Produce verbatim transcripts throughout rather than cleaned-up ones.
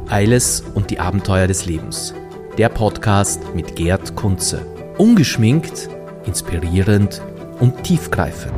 Eiles und die Abenteuer des Lebens. Der Podcast mit Gerd Kunze. Ungeschminkt, inspirierend und tiefgreifend.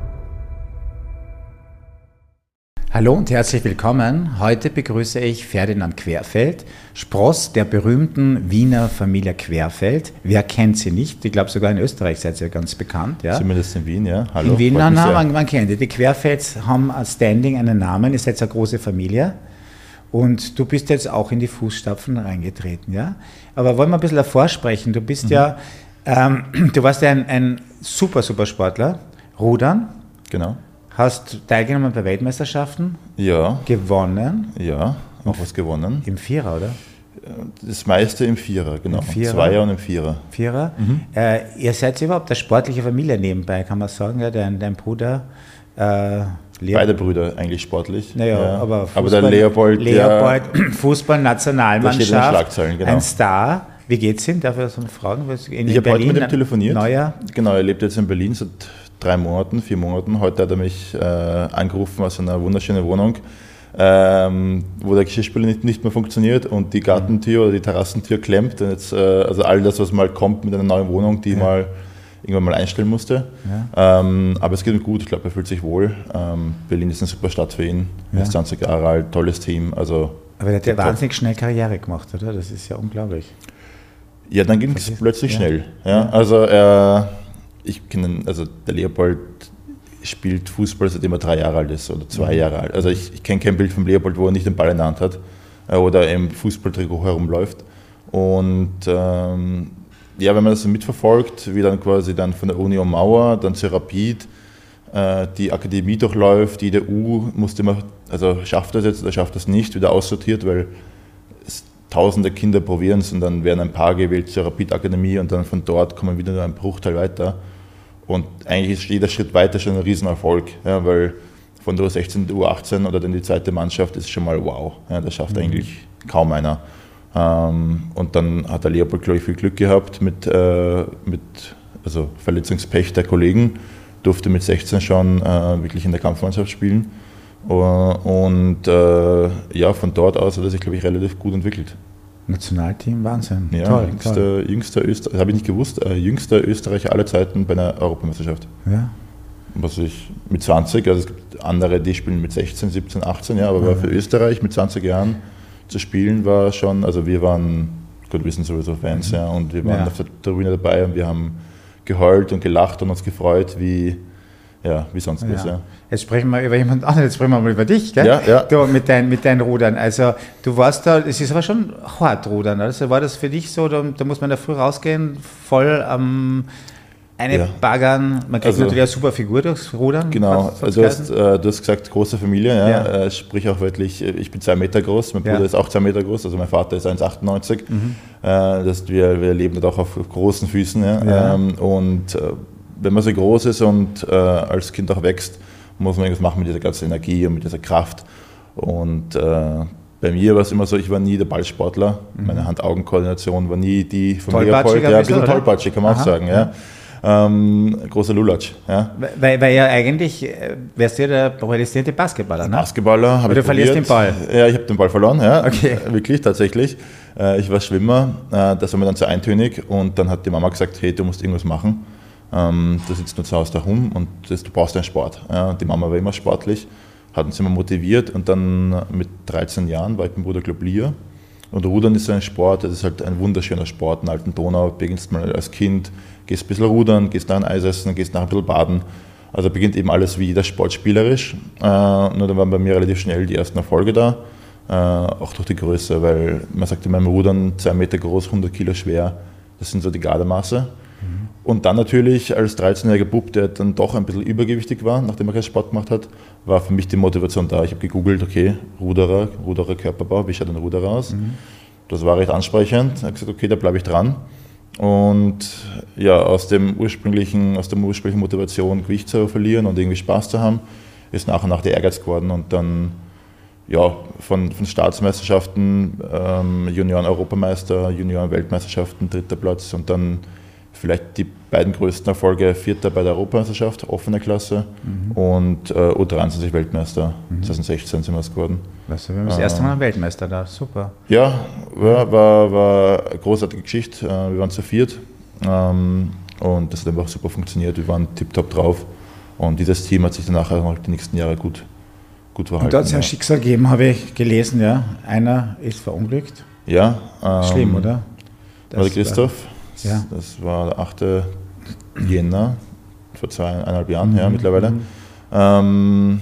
Hallo und herzlich willkommen. Heute begrüße ich Ferdinand Querfeld, Spross der berühmten Wiener Familie Querfeld. Wer kennt sie nicht? Ich glaube, sogar in Österreich seid ihr ganz bekannt. Ja? Zumindest in Wien, ja. Hallo. In Wien, na, na, man, man kennt die. Die Querfelds haben ein Standing, einen Namen, ihr seid eine große Familie. Und du bist jetzt auch in die Fußstapfen reingetreten, ja. Aber wollen wir ein bisschen davor sprechen? Du bist mhm. ja, ähm, du warst ja ein, ein super, super Sportler, Rudern. Genau. Hast teilgenommen bei Weltmeisterschaften? Ja. Gewonnen? Ja, auch was gewonnen. Im Vierer, oder? Das meiste im Vierer, genau. Im Vierer. Zweier und im Vierer. Vierer. Mhm. Äh, ihr seid überhaupt eine sportliche Familie nebenbei, kann man sagen, ja? Dein, dein Bruder, äh, Beide Brüder eigentlich sportlich. Naja, ja. aber, aber der Leopold, Leopold Fußball-Nationalmannschaft, genau. Ein Star. Wie geht's ihm? Darf ich das mal fragen? In ich habe heute mit ihm telefoniert. Neuer? Genau, er lebt jetzt in Berlin seit drei Monaten, vier Monaten. Heute hat er mich äh, angerufen aus einer wunderschönen Wohnung, ähm, wo der Geschirrspüler nicht, nicht mehr funktioniert und die Gartentür oder die Terrassentür klemmt. Und jetzt, äh, also all das, was mal kommt mit einer neuen Wohnung, die ja. mal irgendwann mal einstellen musste. Ja. Ähm, aber es geht ihm gut, ich glaube, er fühlt sich wohl. Ähm, Berlin ist eine super Stadt für ihn. Er ja. ist zwanzig Jahre alt, tolles Team. Also, aber der hat ja wahnsinnig schnell Karriere gemacht, oder? Das ist ja unglaublich. Ja, dann ging es plötzlich ja. schnell. Ja. Ja. Also, er, ich kenne, also der Leopold spielt Fußball, seitdem er drei Jahre alt ist oder zwei mhm. Jahre alt. Also ich, ich kenne kein Bild von Leopold, wo er nicht den Ball in der Hand hat äh, oder im Fußballtrikot herumläuft. Und ähm, ja, wenn man das so mitverfolgt, wie dann quasi dann von der Union Mauer, dann zur Rapid, äh, die Akademie durchläuft, die der U musste immer, also schafft das jetzt oder schafft das nicht, wieder aussortiert, weil es tausende Kinder probieren es und dann werden ein paar gewählt zur Rapid-Akademie und dann von dort kommen wieder nur ein Bruchteil weiter. Und eigentlich ist jeder Schritt weiter schon ein Riesenerfolg, ja, weil von der U sechzehn, der U achtzehn oder dann die zweite Mannschaft ist schon mal wow, ja, das schafft mhm. eigentlich kaum einer. Und dann hat der Leopold, glaube ich, viel Glück gehabt mit, äh, mit also Verletzungspech der Kollegen, durfte mit sechzehn schon äh, wirklich in der Kampfmannschaft spielen. Und äh, ja, von dort aus hat er sich, glaube ich, relativ gut entwickelt. Nationalteam, Wahnsinn. Ja, toll, jüngster, toll. jüngster Österreicher, habe ich nicht gewusst, äh, jüngster Österreicher aller Zeiten bei einer Europameisterschaft. Ja. Was ich mit zwanzig, also es gibt andere, die spielen mit sechzehn, siebzehn, achtzehn, ja, aber ja. für Österreich mit zwanzig Jahren zu spielen war schon, also wir waren, Gott, wir sind sowieso Fans, mhm. ja, und wir waren ja. auf der Tribüne dabei und wir haben geheult und gelacht und uns gefreut, wie, ja, wie sonst was. Ja. Ja. Jetzt sprechen wir über jemand anderen, jetzt sprechen wir mal über dich, gell? Ja, ja. Du, mit, dein, mit deinen Rudern. Also du warst da, es ist aber schon hart Rudern, also war das für dich so, da, da muss man da früh rausgehen, voll am... Ähm, Eine ja. Baggern, man kriegt also, natürlich eine super Figur durchs Rudern. Genau, also du, hast, äh, du hast gesagt, große Familie, ja. Ja. Äh, sprich auch wörtlich, ich bin zwei Meter groß, mein Bruder ja. ist auch zwei Meter groß, also mein Vater ist eins Komma achtundneunzig. Mhm. Äh, das heißt, wir, wir leben dort auch auf großen Füßen. Ja. Ja. Ähm, und äh, wenn man so groß ist und äh, als Kind auch wächst, muss man irgendwas machen mit dieser ganzen Energie und mit dieser Kraft. Und äh, bei mir war es immer so, ich war nie der Ballsportler, mhm. meine Hand-Augen-Koordination war nie die von Leopold. Ja, ein bisschen tollpatschig, kann man Aha. auch sagen. Ja. Ähm, großer Lulatsch. Ja. Weil, weil ja eigentlich wärst du ja der prädestinierte Basketballer, ne? Basketballer, habe ich du verlierst den Ball. Ja, ich habe den Ball verloren, ja. Okay. Wirklich, tatsächlich. Ich war Schwimmer, das war mir dann zu eintönig und dann hat die Mama gesagt, hey, du musst irgendwas machen. Du sitzt nur zu Hause daheim und das, du brauchst einen Sport. Ja, die Mama war immer sportlich, hat uns immer motiviert und dann mit dreizehn Jahren war ich beim Bruder Globlier. Und Rudern ist ein Sport, das ist halt ein wunderschöner Sport. In Alten Donau beginnst mal als Kind, gehst ein bisschen rudern, gehst nach ein Eis essen, gehst nach ein bisschen baden. Also beginnt eben alles wie jeder Sport spielerisch. Äh, nur dann waren bei mir relativ schnell die ersten Erfolge da, äh, auch durch die Größe, weil man sagt in meinem Rudern zwei Meter groß, hundert Kilo schwer, das sind so die Gardemaße. Mhm. Und dann natürlich als dreizehnjähriger Bub, der dann doch ein bisschen übergewichtig war, nachdem er keinen Sport gemacht hat, war für mich die Motivation da. Ich habe gegoogelt, okay, Ruderer, Ruderer Körperbau, wie schaut ein Ruderer aus? Mhm. Das war recht ansprechend. Ich habe gesagt, okay, da bleibe ich dran. Und ja, aus dem ursprünglichen, aus der ursprünglichen Motivation, Gewicht zu verlieren und irgendwie Spaß zu haben, ist nach und nach der Ehrgeiz geworden. Und dann ja, von, von Staatsmeisterschaften, ähm, Junioren-Europameister, Junioren-Weltmeisterschaften, dritter Platz und dann vielleicht die beiden größten Erfolge, Vierter bei der Europameisterschaft, offene Klasse mhm. und äh, U dreiundzwanzig Weltmeister. Mhm. zwanzig sechzehn sind wir es geworden. Was, wir haben das erste Mal einen Weltmeister da, super. Ja, war, war, war eine großartige Geschichte. Wir waren zu viert ähm, und das hat einfach super funktioniert. Wir waren tipptopp drauf und dieses Team hat sich danach auch die nächsten Jahre gut, gut verhalten. Und da hat es ja ein Schicksal gegeben, habe ich gelesen, ja. Einer ist verunglückt. Ja. Ähm, Schlimm, oder? Das war der Christoph. War, ja. Das war der achte Jänner, vor zweieinhalb Jahren mhm. ja, mittlerweile. Mhm. Ähm,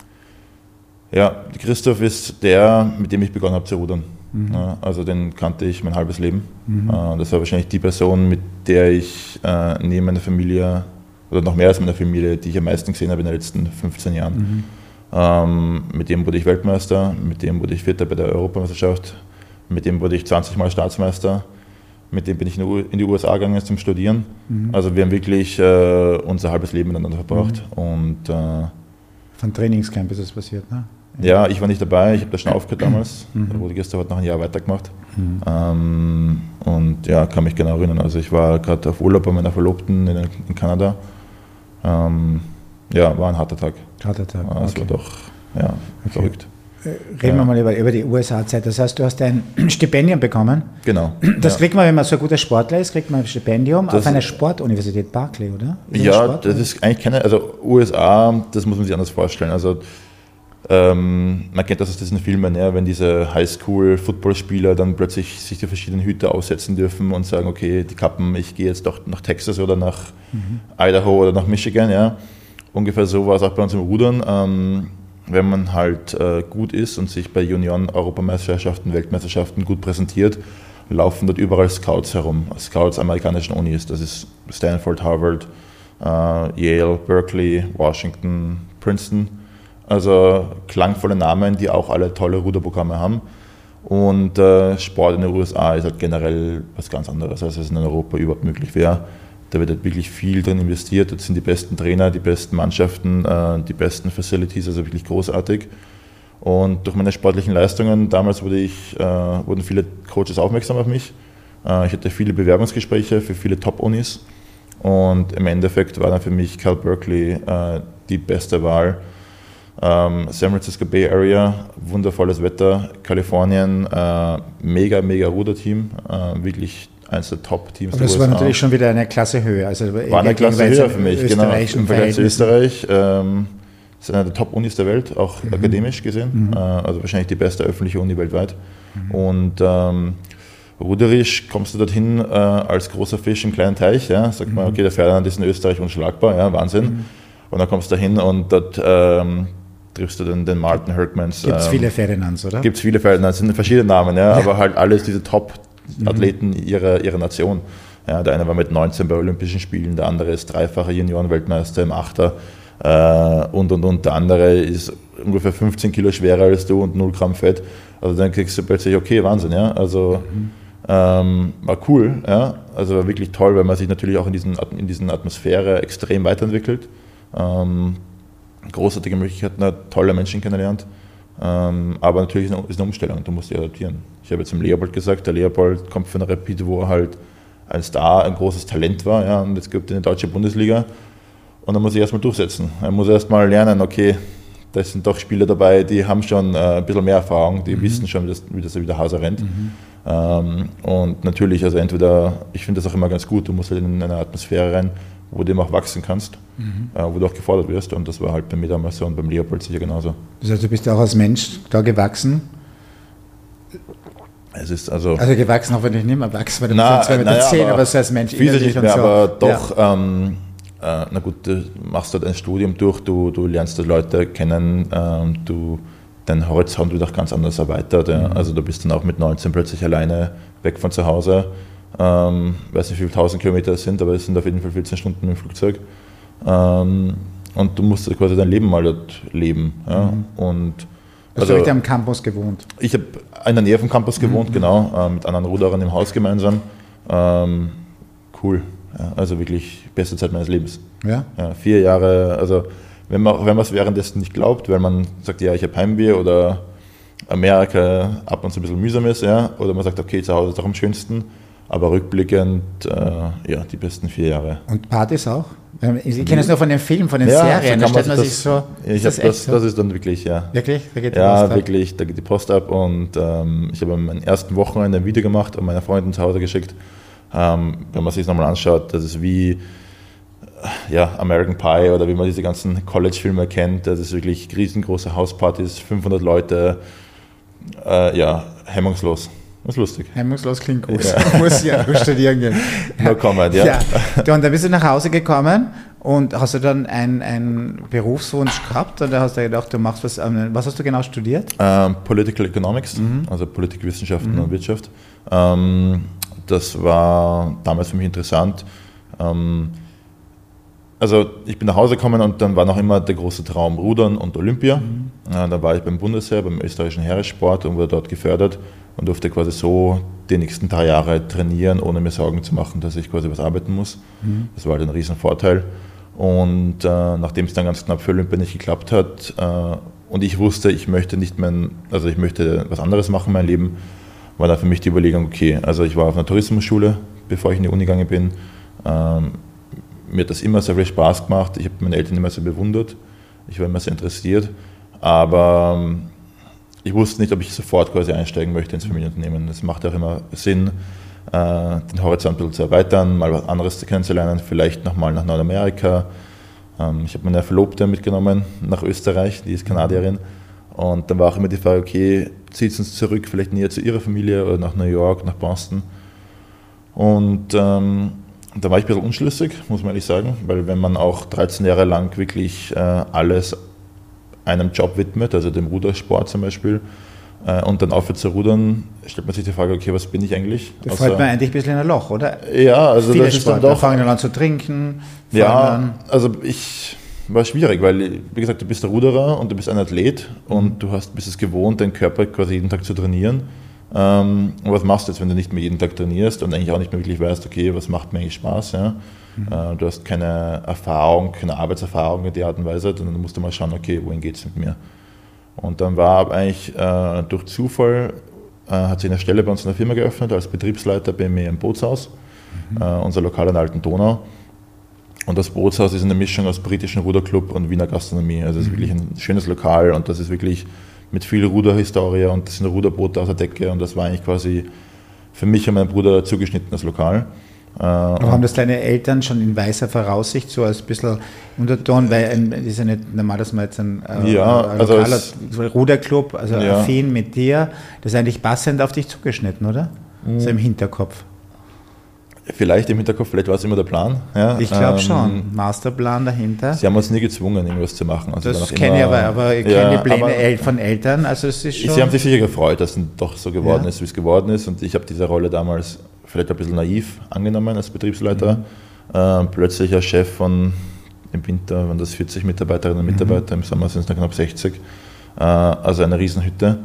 ja, Christoph ist der, mit dem ich begonnen habe zu rudern. Mhm. Ja, also den kannte ich mein halbes Leben. Mhm. Äh, das war wahrscheinlich die Person, mit der ich äh, neben meiner Familie, oder noch mehr als meiner Familie, die ich am meisten gesehen habe in den letzten fünfzehn Jahren. Mhm. Ähm, mit dem wurde ich Weltmeister, mit dem wurde ich Vierter bei der Europameisterschaft, mit dem wurde ich zwanzig Mal Staatsmeister, mit dem bin ich in die U S A gegangen zum Studieren. Mhm. Also wir haben wirklich äh, unser halbes Leben miteinander verbracht. Mhm. Und, äh, Von Trainingscamp ist das passiert, ne? Ja, ich war nicht dabei, ich habe das schon aufgehört damals. Mhm. Der Rudi Christoph hat noch ein Jahr weitergemacht. Mhm. Ähm, und ja, kann mich genau erinnern. Also ich war gerade auf Urlaub bei meiner Verlobten in, in Kanada. Ähm, ja, war ein harter Tag. Harter Tag, okay. Es war doch ja, okay. verrückt. Reden ja. wir mal über, über die U S A-Zeit. Das heißt, du hast ein Stipendium bekommen. Genau. Das ja. kriegt man, wenn man so ein guter Sportler ist, kriegt man ein Stipendium das auf einer Sportuniversität Berkeley, oder? Ist ja, das ist eigentlich keine, also U S A, das muss man sich anders vorstellen. Also ähm, man kennt das aus diesen Filmen, ja, wenn diese Highschool-Footballspieler dann plötzlich sich die verschiedenen Hüte aussetzen dürfen und sagen, okay, die Kappen, ich gehe jetzt doch nach Texas oder nach mhm. Idaho oder nach Michigan. Ja. Ungefähr so war es auch bei uns im Rudern. Ähm, wenn man halt äh, gut ist und sich bei Junioren-Europameisterschaften, Weltmeisterschaften gut präsentiert, laufen dort überall Scouts herum. Scouts amerikanischen Unis, das ist Stanford, Harvard, äh, Yale, Berkeley, Washington, Princeton. Also klangvolle Namen, die auch alle tolle Ruderprogramme haben. Und äh, Sport in den U S A ist halt generell was ganz anderes, als es in Europa überhaupt möglich wäre. Da wird halt wirklich viel drin investiert. Dort sind die besten Trainer, die besten Mannschaften, äh, die besten Facilities, also wirklich großartig. Und durch meine sportlichen Leistungen, damals wurde ich, äh, wurden viele Coaches aufmerksam auf mich. Äh, ich hatte viele Bewerbungsgespräche für viele Top-Unis. Und im Endeffekt war dann für mich Cal Berkeley äh, die beste Wahl. Ähm, San Francisco Bay Area, wundervolles Wetter, Kalifornien, äh, mega, mega Ruderteam, äh, wirklich eines der Top-Teams der U S A. Das war natürlich schon wieder eine Klasse höher. Also war eine Klasse höher für mich, genau, im Vergleich zu Österreich. Ähm, das ist eine der Top-Unis der Welt, auch mhm. akademisch gesehen, mhm. äh, also wahrscheinlich die beste öffentliche Uni weltweit. Mhm. Und ähm, ruderisch kommst du dorthin äh, als großer Fisch im kleinen Teich, ja, sagt mhm. man, okay, der Ferdinand ist in Österreich unschlagbar, ja, Wahnsinn. Mhm. Und dann kommst du dahin und dort ähm, triffst du den, den Martin Herkmans. Gibt es ähm, viele Ferdinands, oder? Gibt es viele Ferdinands, sind verschiedene Namen, ja, ja. aber halt alles diese Top-Athleten mhm. ihrer, ihrer Nation. Ja, der eine war mit neunzehn bei Olympischen Spielen, der andere ist dreifacher Juniorenweltmeister im Achter äh, und und und. Der andere ist ungefähr fünfzehn Kilo schwerer als du und null Gramm Fett. Also dann kriegst du plötzlich, okay, Wahnsinn, ja. Also mhm. ähm, war cool, ja. Also war wirklich toll, weil man sich natürlich auch in diesen, in diesen Atmosphäre extrem weiterentwickelt. Ähm, großartige Möglichkeiten hat, tolle Menschen kennengelernt, ähm, aber natürlich ist eine, ist eine Umstellung, du musst dich adaptieren. Ich habe jetzt dem Leopold gesagt, der Leopold kommt von einer Rapid, wo er halt ein Star, ein großes Talent war, ja, und jetzt gibt es in die deutsche Bundesliga und dann muss ich erstmal durchsetzen. Er muss erstmal lernen, okay, da sind doch Spieler dabei, die haben schon äh, ein bisschen mehr Erfahrung, die mhm. wissen schon, wie das, wie das wie der Hase rennt. Mhm. Ähm, und natürlich, also entweder, ich finde das auch immer ganz gut, du musst halt in eine Atmosphäre rein, wo du eben auch wachsen kannst, mhm. äh, wo du auch gefordert wirst. Und das war halt bei mir damals so und beim Leopold sicher genauso. Das heißt, du bist auch als Mensch da gewachsen? Es ist also, also gewachsen, auch wenn du nicht mehr wachsen, weil du na, bist zwei Meter zehn, aber, aber so als Mensch innerlich nicht mehr, so. aber doch, ja. ähm, äh, na gut, du machst dort ein Studium durch, du, du lernst die Leute kennen, ähm, du, dein Horizont wird auch ganz anders erweitert. Ja. Mhm. Also du bist dann auch mit neunzehn plötzlich alleine weg von zu Hause. Ähm, weiß nicht, wie viele tausend Kilometer es sind, aber es sind auf jeden Fall vierzehn Stunden im Flugzeug. Ähm, und du musst quasi dein Leben mal dort leben. Ja? Mhm. Und Hast also, du richtig am Campus gewohnt? Ich habe in der Nähe vom Campus gewohnt, mhm. genau, äh, mit anderen Ruderern im Haus gemeinsam. Ähm, cool, ja, also wirklich beste Zeit meines Lebens. Ja? Ja, vier Jahre, also wenn man wenn man es währenddessen nicht glaubt, weil man sagt, ja, ich habe Heimweh oder Amerika ab und zu ein bisschen mühsam ist, ja, oder man sagt, okay, zu Hause ist doch am schönsten. Aber rückblickend, äh, ja, die besten vier Jahre. Und Partys auch? Ich kenne es nur von den Filmen, von den ja, Serien, so da stellt man das, sich so... Ich das, das, so? das ist dann wirklich, ja. Wirklich? Da geht die ja, Post ab? wirklich, da geht die Post ab und ähm, ich habe am ersten Wochenende ein Video gemacht und meiner Freundin zu Hause geschickt. Ähm, wenn man sich das nochmal anschaut, das ist wie ja, American Pie oder wie man diese ganzen College-Filme kennt. Das ist wirklich riesengroße Hauspartys, fünfhundert Leute, äh, ja, hemmungslos. Das ist lustig. Hemmungslos klingt gut. Ja. Muss ja studieren gehen. No comment, ja. ja. Und dann bist du nach Hause gekommen und hast du dann einen, einen Berufswunsch gehabt oder hast du gedacht, du machst was, was hast du genau studiert? Ähm, Political Economics, mhm. also Politikwissenschaften mhm. und Wirtschaft. Ähm, das war damals für mich interessant. Ähm, also ich bin nach Hause gekommen und dann war noch immer der große Traum Rudern und Olympia. Mhm. Äh, da war ich beim Bundesheer, beim österreichischen Heeressport und wurde dort gefördert. Und durfte quasi so die nächsten drei Jahre trainieren, ohne mir Sorgen zu machen, dass ich quasi was arbeiten muss. Mhm. Das war halt ein riesen Vorteil. Und äh, nachdem es dann ganz knapp für Olympia nicht geklappt hat äh, und ich wusste, ich möchte nicht mehr, also ich möchte was anderes machen in meinem Leben, war dann für mich die Überlegung, okay, also ich war auf einer Tourismusschule, bevor ich in die Uni gegangen bin. Ähm, mir hat das immer sehr viel Spaß gemacht. Ich habe meine Eltern immer sehr bewundert. Ich war immer sehr interessiert. Aber ähm, ich wusste nicht, ob ich sofort quasi einsteigen möchte ins Familienunternehmen. Es macht auch immer Sinn, äh, den Horizont ein bisschen zu erweitern, mal was anderes kennenzulernen, vielleicht nochmal nach Nordamerika. Ähm, ich habe meine Verlobte mitgenommen nach Österreich, die ist Kanadierin. Und dann war auch immer die Frage, okay, zieht sie uns zurück, vielleicht näher zu ihrer Familie oder nach New York, nach Boston. Und ähm, da war ich ein bisschen unschlüssig, muss man ehrlich sagen, weil wenn man auch dreizehn Jahre lang wirklich äh, alles einem Job widmet, also dem Rudersport zum Beispiel, äh, und dann aufhört zu rudern, stellt man sich die Frage, okay, was bin ich eigentlich? Da fällt man eigentlich ein bisschen in ein Loch, oder? Ja, also Viele das ist Sportler dann doch... fangen dann an zu trinken. Ja, an. also ich war schwierig, weil, wie gesagt, du bist der Ruderer und du bist ein Athlet mhm. und du hast, bist es gewohnt, deinen Körper quasi jeden Tag zu trainieren. Ähm, und was machst du jetzt, wenn du nicht mehr jeden Tag trainierst und eigentlich auch nicht mehr wirklich weißt, okay, was macht mir eigentlich Spaß? Ja? Mhm. Äh, du hast keine Erfahrung, keine Arbeitserfahrung in der Art und Weise, dann musst du mal schauen, okay, wohin geht es mit mir? Und dann war eigentlich äh, durch Zufall, äh, hat sich eine Stelle bei uns in der Firma geöffnet, als Betriebsleiter bei mir im Bootshaus, mhm. äh, unser Lokal an der Alten Donau. Und das Bootshaus ist eine Mischung aus britischen Ruderclub und Wiener Gastronomie. Also es ist mhm. wirklich ein schönes Lokal und das ist wirklich mit viel Ruderhistorie und das sind Ruderboote aus der Decke und das war eigentlich quasi für mich und meinen Bruder zugeschnittenes Lokal. Aber haben das deine Eltern schon in weiser Voraussicht so als ein bisschen Unterton, weil es ist ja nicht normal, dass man jetzt ein, äh, ja, ein also lokaler es, Ruderclub, also ja. affin mit dir, das ist eigentlich passend auf dich zugeschnitten, oder? Mhm. So im Hinterkopf. Vielleicht im Hinterkopf, vielleicht war es immer der Plan. Ja. Ich glaube ähm, schon, Masterplan dahinter. Sie haben uns nie gezwungen, irgendwas zu machen. Also das kenne ich aber, aber ich ja, kenne die Pläne aber, von Eltern, also es ist schon... Sie haben sich sicher gefreut, dass es doch so geworden ja. ist, wie es geworden ist und ich habe diese Rolle damals vielleicht ein bisschen naiv angenommen als Betriebsleiter. Mhm. Äh, plötzlich als Chef von, im Winter waren das vierzig Mitarbeiterinnen und Mitarbeiter, mhm. im Sommer sind es dann knapp sechzig, äh, also eine Riesenhütte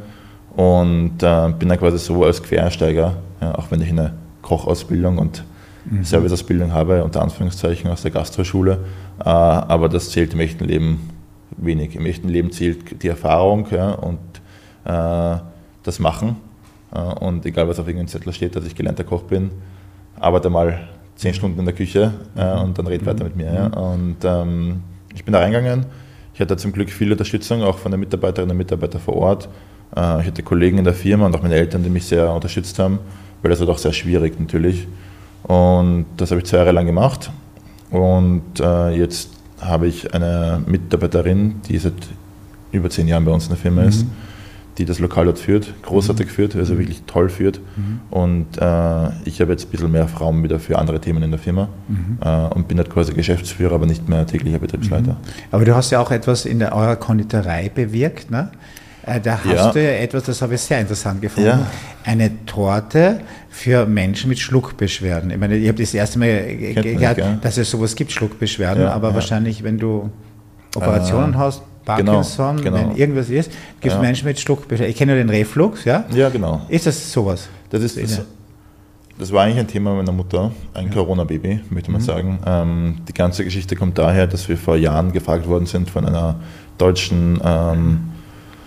und äh, bin dann quasi so als Quereinsteiger, ja, auch wenn ich eine Kochausbildung und mhm. Serviceausbildung habe, unter Anführungszeichen aus der Gastroschule, äh, aber das zählt im echten Leben wenig. Im echten Leben zählt die Erfahrung ja, und äh, das Machen. Und egal, was auf irgendeinem Zettel steht, dass ich gelernter Koch bin, arbeite mal zehn Stunden in der Küche äh, und dann red mhm. weiter mit mir. Ja. Und ähm, ich bin da reingegangen. Ich hatte zum Glück viel Unterstützung, auch von den Mitarbeiterinnen und Mitarbeitern vor Ort. Äh, ich hatte Kollegen in der Firma und auch meine Eltern, die mich sehr unterstützt haben, weil das war doch sehr schwierig natürlich. Und das habe ich zwei Jahre lang gemacht. Und äh, jetzt habe ich eine Mitarbeiterin, die seit über zehn Jahren bei uns in der Firma mhm. ist, die das Lokal dort führt, großartig mhm. führt, also wirklich toll führt. Mhm. Und äh, ich habe jetzt ein bisschen mehr Raum wieder für andere Themen in der Firma mhm. äh, und bin halt quasi Geschäftsführer, aber nicht mehr täglicher Betriebsleiter. Mhm. Aber du hast ja auch etwas in der, eurer Konditorei bewirkt, ne? Äh, da hast ja. du ja etwas, das habe ich sehr interessant gefunden, ja. eine Torte für Menschen mit Schluckbeschwerden. Ich meine, ich habe das erste Mal ge- gehört, ja. dass es sowas gibt, Schluckbeschwerden, ja, aber ja. wahrscheinlich, wenn du Operationen äh, hast, Parkinson, genau, genau. wenn irgendwas ist, gibt es ja. Menschen mit Schluckbeschwerden. Ich kenne nur den Reflux, ja? Ja, genau. Ist das sowas? Das, ist, das, das war eigentlich ein Thema meiner Mutter, ein ja. Corona-Baby, möchte man mhm. sagen. Ähm, die ganze Geschichte kommt daher, dass wir vor Jahren gefragt worden sind von einer deutschen ähm,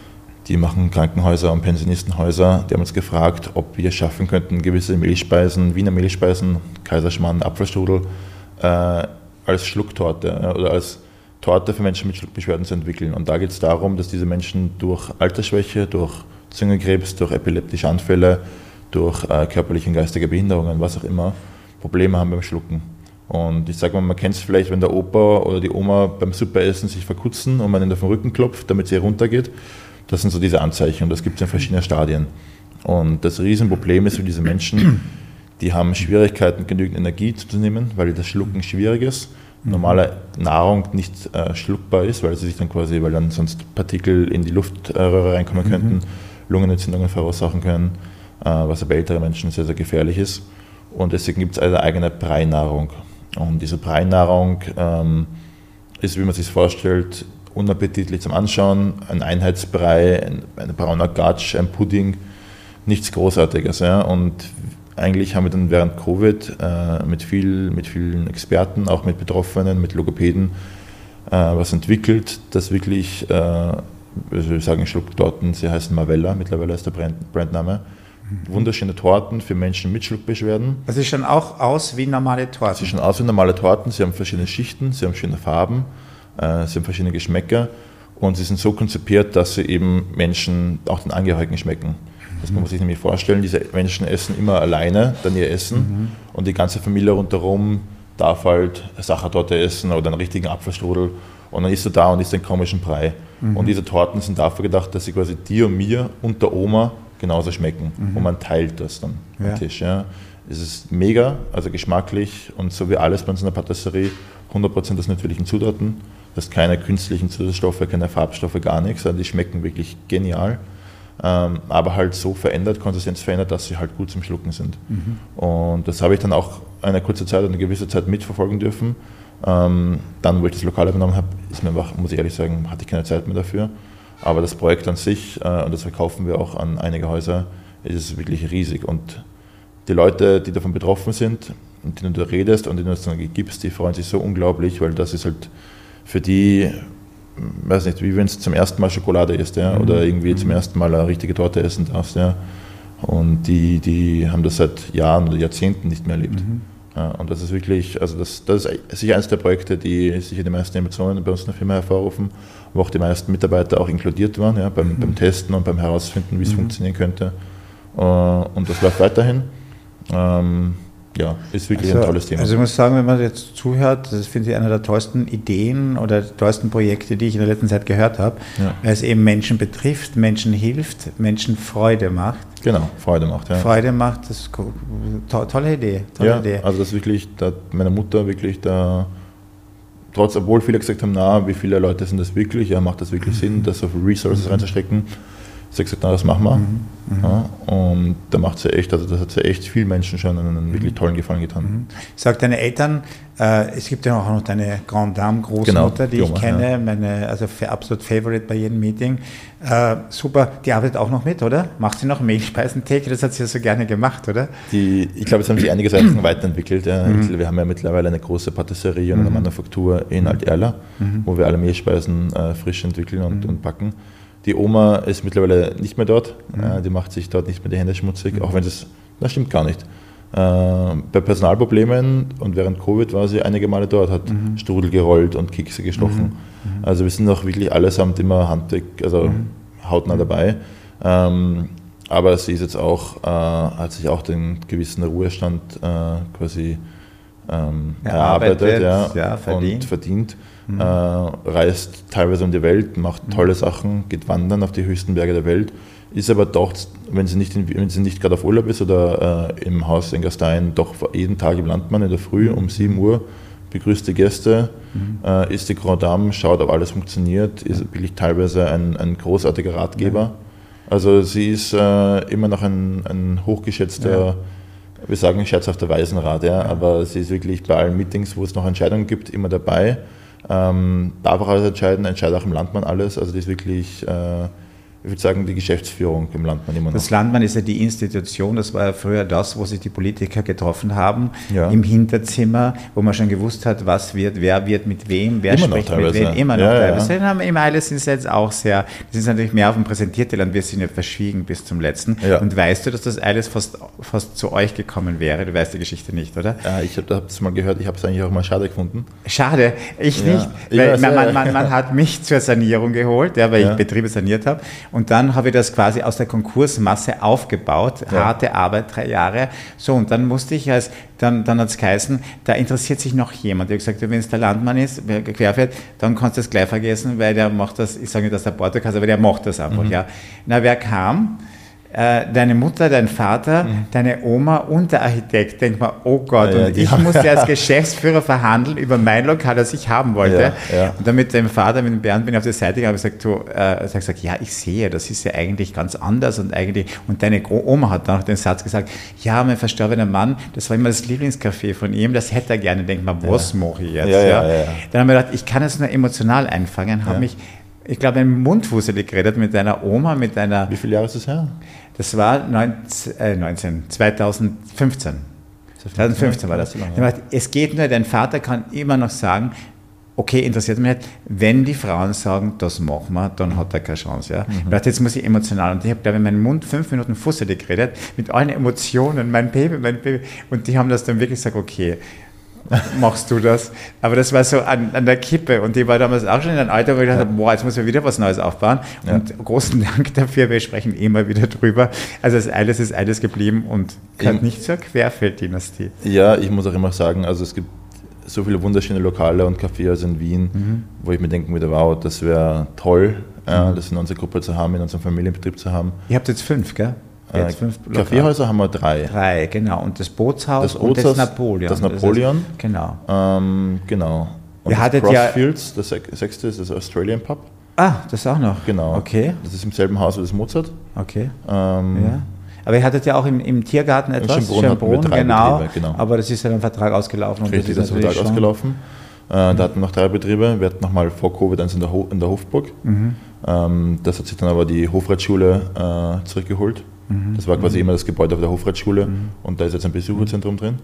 Die machen Krankenhäuser und Pensionistenhäuser. Die haben uns gefragt, ob wir es schaffen könnten, gewisse Mehlspeisen, Wiener Mehlspeisen, Kaiserschmarrn, Apfelstrudel, äh, als Schlucktorte äh, oder als Torte für Menschen mit Schluckbeschwerden zu entwickeln. Und da geht es darum, dass diese Menschen durch Altersschwäche, durch Zungenkrebs, durch epileptische Anfälle, durch äh, körperliche und geistige Behinderungen, was auch immer, Probleme haben beim Schlucken. Und ich sage mal, man kennt es vielleicht, wenn der Opa oder die Oma beim Suppeessen sich verkutzen und man ihnen auf den Rücken klopft, damit sie runtergeht. Das sind so diese Anzeichen und das gibt es in verschiedenen Stadien. Und das Riesenproblem ist für diese Menschen, die haben Schwierigkeiten, genügend Energie zu nehmen, weil das Schlucken schwierig ist. Normale Nahrung nicht äh, schluckbar ist, weil sie sich dann quasi, weil dann sonst Partikel in die Luftröhre reinkommen könnten, mhm. Lungenentzündungen verursachen können, äh, was bei älteren Menschen sehr, sehr gefährlich ist. Und deswegen gibt es eine eigene Breinahrung. Und diese Breinahrung ähm, ist, wie man sich vorstellt, unappetitlich zum Anschauen, ein Einheitsbrei, ein, ein brauner Gatsch, ein Pudding, nichts Großartiges. Ja? Und eigentlich haben wir dann während Covid äh, mit, viel, mit vielen Experten, auch mit Betroffenen, mit Logopäden, äh, was entwickelt, das wirklich, äh, wir sagen Schlucktorten, sie heißen Marvella, mittlerweile ist der Brand, Brandname. Mhm. Wunderschöne Torten für Menschen mit Schluckbeschwerden. Also sie schauen auch aus wie normale Torten? Sie schauen aus wie normale Torten, sie haben verschiedene Schichten, sie haben schöne Farben, äh, sie haben verschiedene Geschmäcker und sie sind so konzipiert, dass sie eben Menschen, auch den Angehörigen schmecken. Das muss man sich nämlich vorstellen, diese Menschen essen immer alleine dann ihr Essen mhm. und die ganze Familie rundherum darf halt eine Sachertorte essen oder einen richtigen Apfelstrudel und dann isst du da und isst den komischen Brei. Mhm. Und diese Torten sind dafür gedacht, dass sie quasi dir und mir und der Oma genauso schmecken mhm. und man teilt das dann ja. am Tisch. Ja. Es ist mega, also geschmacklich und so wie alles bei uns in der Patisserie, hundert Prozent aus natürlichen Zutaten, das ist keine künstlichen Zusatzstoffe, keine Farbstoffe, gar nichts, also die schmecken wirklich genial. Ähm, aber halt so verändert, Konsistenz verändert, dass sie halt gut zum Schlucken sind. Mhm. Und das habe ich dann auch eine kurze Zeit, eine gewisse Zeit mitverfolgen dürfen. Ähm, dann, wo ich das Lokal übernommen habe, ist mir einfach, muss ich ehrlich sagen, hatte ich keine Zeit mehr dafür. Aber das Projekt an sich, äh, und das verkaufen wir auch an einige Häuser, ist wirklich riesig. Und die Leute, die davon betroffen sind, mit denen du redest und denen du das dann gibst, die freuen sich so unglaublich, weil das ist halt für die, weiß nicht, wie wenn du zum ersten Mal Schokolade isst, ja, oder irgendwie zum ersten Mal eine richtige Torte essen darfst, ja. Und die, die haben das seit Jahren oder Jahrzehnten nicht mehr erlebt. Mhm. Ja, und das ist wirklich, also das, das ist sicher eines der Projekte, die sicher die meisten Emotionen bei uns in der Firma hervorrufen, wo auch die meisten Mitarbeiter auch inkludiert waren, ja, beim, mhm. beim Testen und beim Herausfinden, wie es mhm. funktionieren könnte. Und das läuft weiterhin. Ähm, Ja, ist wirklich also, ein tolles Thema. Also ich muss sagen, wenn man jetzt zuhört, das finde ich eine der tollsten Ideen oder tollsten Projekte, die ich in der letzten Zeit gehört habe, ja. weil es eben Menschen betrifft, Menschen hilft, Menschen Freude macht. Genau, Freude macht, ja. Freude macht, das ist to- tolle Idee. Tolle ja, Idee. Also das ist wirklich, da meine Mutter wirklich da, trotz, obwohl viele gesagt haben, na, wie viele Leute sind das wirklich, ja, macht das wirklich mhm. Sinn, das auf Resources mhm. reinzustecken. Sie hat gesagt, na, das machen wir. Mhm. Ja, und da macht sie echt, also das hat sie echt vielen Menschen schon einen wirklich tollen Gefallen getan. Mhm. Sag deine Eltern, äh, es gibt ja auch noch deine Grande Dame, Großmutter, genau, die, die ich Oma, kenne, ja. meine, also absolut Favorite bei jedem Meeting. Äh, super, die arbeitet auch noch mit, oder? Macht sie noch Mehlspeisentheke? Das hat sie ja so gerne gemacht, oder? Die, ich glaube, es haben sich einige Sachen weiterentwickelt. Ja. Mhm. Wir haben ja mittlerweile eine große Patisserie und eine mhm. Manufaktur in Alt-Erla, mhm. wo wir alle Mehlspeisen äh, frisch entwickeln und, mhm. und backen. Die Oma ist mittlerweile nicht mehr dort, mhm. äh, die macht sich dort nicht mehr die Hände schmutzig, mhm. auch wenn es, das stimmt gar nicht. Äh, bei Personalproblemen und während Covid war sie einige Male dort, hat mhm. Strudel gerollt und Kekse gestochen. Mhm. Also wir sind auch wirklich allesamt immer handwerk, also mhm. hautnah dabei. Ähm, aber sie ist jetzt auch, äh, hat sich auch den gewissen Ruhestand äh, quasi ähm, erarbeitet ja, ja, verdient. und verdient. Mhm. Äh, reist teilweise um die Welt, macht tolle Sachen, geht wandern auf die höchsten Berge der Welt, ist aber doch, wenn sie nicht, in, wenn sie nicht gerade auf Urlaub ist oder äh, im Haus in Gastein, doch jeden Tag im Landmann in der Früh um sieben Uhr, begrüßt die Gäste, mhm. äh, ist die Grande Dame, schaut, ob alles funktioniert, ist wirklich teilweise ein, ein großartiger Ratgeber. Ja. Also sie ist äh, immer noch ein, ein hochgeschätzter, ja. wir sagen scherzhafter Waisenrat, ja, ja. aber sie ist wirklich bei allen Meetings, wo es noch Entscheidungen gibt, immer dabei. Ähm, darf auch alles entscheiden, entscheidet auch im Landmann alles. Also die ist wirklich, äh, ich würde sagen, die Geschäftsführung im Landmann immer noch. Das Landmann ist ja die Institution, das war ja früher das, wo sich die Politiker getroffen haben, ja. im Hinterzimmer, wo man schon gewusst hat, was wird, wer wird mit wem, wer immer spricht noch mit wem, immer noch ja, teilweise. Ja. Ja. Im Eile sind sie jetzt auch sehr, das ist natürlich mehr auf dem Präsentierteller und wir sind ja verschwiegen bis zum Letzten. Ja. Und weißt du, dass das Eiles fast, fast zu euch gekommen wäre? Du weißt die Geschichte nicht, oder? Ja, ich habe es mal gehört, ich habe es eigentlich auch mal schade gefunden. Schade, ich ja. nicht, ich weil weiß, man, ja. man, man, man hat mich zur Sanierung geholt, ja, weil ja. ich Betriebe saniert habe und dann habe ich das quasi aus der Konkursmasse aufgebaut, ja. harte Arbeit, drei Jahre, so und dann musste ich als, dann, dann hat es geheißen, da interessiert sich noch jemand, ich habe gesagt, wenn es der Landmann ist, wer querfährt, dann kannst du das gleich vergessen, weil der macht das, ich sage nicht, dass der Porto kann, aber der macht das einfach, mhm. ja. Na, wer kam? Deine Mutter, dein Vater, mhm. deine Oma und der Architekt. Denk mal, oh Gott, ja, ja, und ich haben. musste als Geschäftsführer verhandeln über mein Lokal, das ich haben wollte. Ja, ja. Und dann mit dem Vater, mit dem Bernd bin ich auf die Seite gegangen und gesagt, du, äh, sag, gesagt, ja, ich sehe, das ist ja eigentlich ganz anders und eigentlich, und deine Oma hat dann noch den Satz gesagt, ja, mein verstorbener Mann, das war immer das Lieblingscafé von ihm, das hätte er gerne. Denk mal, was ja. mache ich jetzt? Ja, ja, ja? Ja, ja. Dann haben wir gedacht, ich kann es nur emotional einfangen, habe ja. mich, ich glaube, im Mundwuselig geredet mit deiner Oma, mit deiner... Wie viele Jahre ist das her? Das war neunzehn, äh, neunzehn, zweitausendfünfzehn. zweitausendfünfzehn war das. So lange, ja. Es geht nur, dein Vater kann immer noch sagen, okay, interessiert mich nicht, wenn die Frauen sagen, das machen wir, dann hat er keine Chance. Ja? Mhm. Ich dachte, jetzt muss ich emotional. Und ich habe, glaube ich, in meinem Mund fünf Minuten fusselig geredet, mit allen Emotionen, mein Baby, mein Baby. Und die haben das dann wirklich gesagt, okay, machst du das? Aber das war so an, an der Kippe und die war damals auch schon in einem Alter, wo ich dachte, ja. boah, jetzt muss ich wieder was Neues aufbauen ja. und großen Dank dafür, wir sprechen immer wieder drüber. Also das alles ist alles geblieben und gehört nicht zur Querfeld-Dynastie. Ja, ich muss auch immer sagen, also es gibt so viele wunderschöne Lokale und Cafés in Wien, mhm. wo ich mir denken würde, wow, das wäre toll, mhm. äh, das in unserer Gruppe zu haben, in unserem Familienbetrieb zu haben. Ihr habt jetzt fünf, gell? Jetzt fünf Kaffeehäuser haben wir drei. Drei, genau. Und das Bootshaus das und Bootshaus, das Napoleon. Das Napoleon. Das ist, genau. Ähm, genau. Und Ihr das Crossfields, ja, das sechste ist das Australian Pub. Ah, das auch noch. Genau. Okay. Das ist im selben Haus wie das Mozart. Okay. Ähm, ja. Aber ihr hattet ja auch im, im Tiergarten etwas. Schönbrunn, Schönbrunn hatten wir drei genau, Betriebe, genau. Aber das ist ja ein Vertrag ausgelaufen. Und Richtig, das ist der Vertrag ausgelaufen. Äh, da hatten wir noch drei Betriebe. Wir hatten nochmal vor Covid eins in der, Ho- in der Hofburg. Mhm. Ähm, das hat sich dann aber die Hofreitschule äh, zurückgeholt. Mhm. Das war quasi mhm. immer das Gebäude auf der Hofreitschule mhm. und da ist jetzt ein Besucherzentrum drin.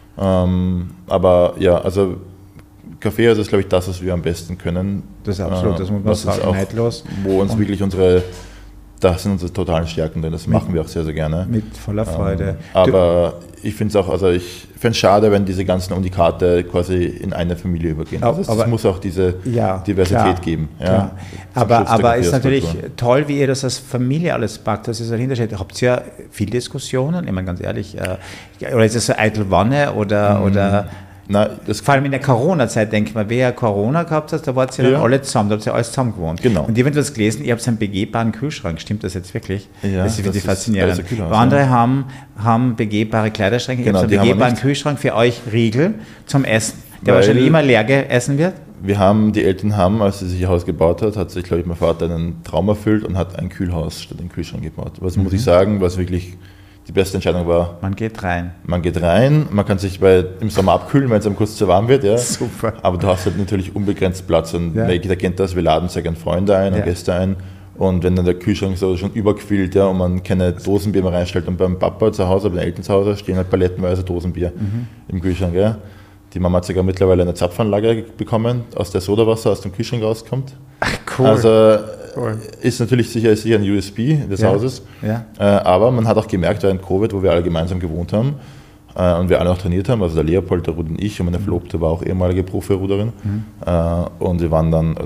Ähm, aber ja, also Kaffee ist, glaube ich, das, was wir am besten können. Das ist absolut, das muss man sagen, neidlos. Wo uns und wirklich unsere, das sind unsere totalen Stärken drin, das machen wir auch sehr, sehr gerne. Mit voller Freude. Ähm, aber du, ich finde es auch, also ich finde es schade, wenn diese ganzen Unikate quasi in eine Familie übergehen. Aber, also es muss auch diese ja, Diversität klar, geben. Ja. Aber, aber es ist natürlich toll, wie ihr das als Familie alles packt, das ist dahinter steht. Habt ihr viele Diskussionen? Ich meine, ganz ehrlich, äh, oder ist es so eitel Wanne oder, mhm. oder Na, das vor allem in der Corona-Zeit, denke ich mal, wer Corona gehabt hat, da wart ihr ja. dann alle zusammen, da habt ihr alles zusammen gewohnt. Genau. Und ich habe etwas gelesen, ihr habt einen begehbaren Kühlschrank, stimmt das jetzt wirklich? Ja, das ist wirklich faszinierend. Kühlhaus, andere ja. haben, haben begehbare Kleiderschränke, genau, ihr habt einen begehbaren Kühlschrank für euch Riegel zum Essen, der Weil wahrscheinlich immer leer gegessen wird. Wir haben, die Eltern haben, als sie sich ihr Haus gebaut hat, hat sich, glaube ich, mein Vater einen Traum erfüllt und hat ein Kühlhaus statt einen Kühlschrank gebaut. Was mhm. muss ich sagen, was wirklich die beste Entscheidung war. Man geht rein. Man geht rein, man kann sich bei, im Sommer abkühlen, wenn es einem kurz zu warm wird. Ja. Super. Aber du hast halt natürlich unbegrenzt Platz und ja. jeder kennt das, wir laden sehr gerne Freunde ein und ja. Gäste ein. Und wenn dann der Kühlschrank so schon überquillt, ja, und man keine Dosenbier mehr reinstellt und beim Papa zu Hause, bei den Eltern zu Hause stehen halt palettenweise Dosenbier mhm. im Kühlschrank. Ja. Die Mama hat sogar mittlerweile eine Zapfanlage bekommen, aus der Sodawasser aus dem Kühlschrank rauskommt. Ach, cool. Also cool. ist natürlich sicher, sicher ein U S P des ja. Hauses. Ja. Äh, aber man hat auch gemerkt, während Covid, wo wir alle gemeinsam gewohnt haben äh, und wir alle noch trainiert haben, also der Leopold, der Ruder und ich und meine Verlobte war auch ehemalige Profi-Ruderin. Mhm. Äh, und wir waren dann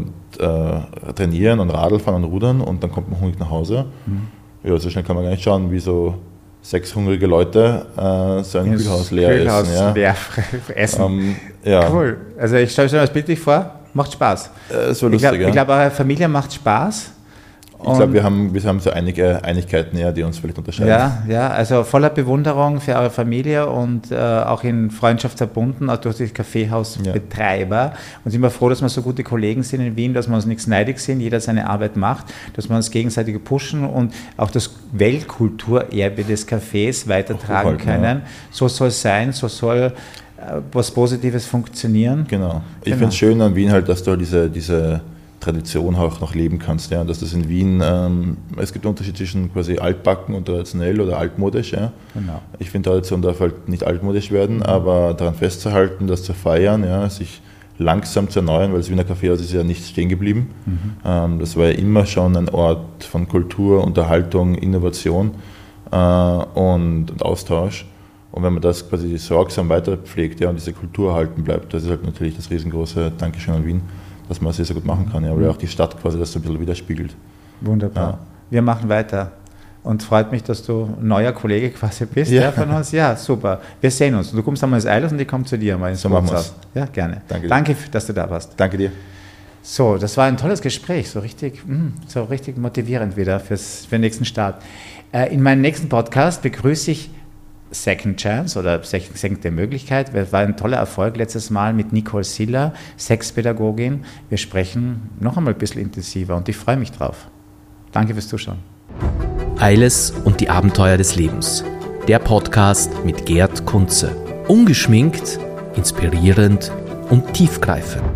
äh, trainieren und Radl fahren und rudern und dann kommt man hungrig nach Hause. Mhm. Ja, so schnell kann man gar nicht schauen, wie so sechs hungrige Leute äh, so ein Kühlhaus leer Kühlhaus essen. Ja. leer essen. Ähm, ja. Cool. Also ich stelle mir das bildlich vor, macht Spaß. Äh, es war lustig, ich glaube, ja. glaub, eure Familie macht Spaß. Ich glaube, wir haben, wir haben so einige Einigkeiten, ja, die uns vielleicht unterscheiden. Ja, ja, also voller Bewunderung für eure Familie und äh, auch in Freundschaft verbunden, auch durch die Kaffeehausbetreiber. Ja. Und sind wir froh, dass wir so gute Kollegen sind in Wien, dass wir uns nichts neidig sind, jeder seine Arbeit macht, dass wir uns gegenseitig pushen und auch das Weltkulturerbe des Kaffees weitertragen halt, können. Ja. So soll es sein, so soll was Positives funktionieren. Genau. Ich genau. finde es schön an Wien halt, dass du diese, diese Tradition auch noch leben kannst. Ja. Dass das in Wien, ähm, es gibt einen Unterschied zwischen quasi altbacken und traditionell oder altmodisch. Ja. Genau. Ich finde, Tradition darf halt nicht altmodisch werden, aber daran festzuhalten, das zu feiern, ja, sich langsam zu erneuern, weil das Wiener Kaffeehaus ist ja nicht stehen geblieben. Mhm. Ähm, das war ja immer schon ein Ort von Kultur, Unterhaltung, Innovation äh, und, und Austausch. Und wenn man das quasi sorgsam weiter pflegt, ja, und diese Kultur erhalten bleibt, das ist halt natürlich das riesengroße Dankeschön an Wien, dass man es sehr, sehr gut machen kann, ja, weil auch die Stadt quasi das so ein bisschen widerspiegelt. Wunderbar. Ja. Wir machen weiter. Und freut mich, dass du ein neuer Kollege quasi bist, ja. Ja, von uns. Ja, super. Wir sehen uns. Du kommst einmal ins Eilers und ich komme zu dir mal ins So machen wir es. Ja, gerne. Danke dir. Danke, dass du da warst. Danke dir. So, das war ein tolles Gespräch, so richtig, so richtig motivierend wieder fürs, für den nächsten Start. In meinem nächsten Podcast begrüße ich Second Chance oder Second der Möglichkeit. Das war ein toller Erfolg letztes Mal mit Nicole Siller, Sexpädagogin. Wir sprechen noch einmal ein bisschen intensiver und ich freue mich drauf. Danke fürs Zuschauen. Eiles und die Abenteuer des Lebens. Der Podcast mit Gerd Kunze. Ungeschminkt, inspirierend und tiefgreifend.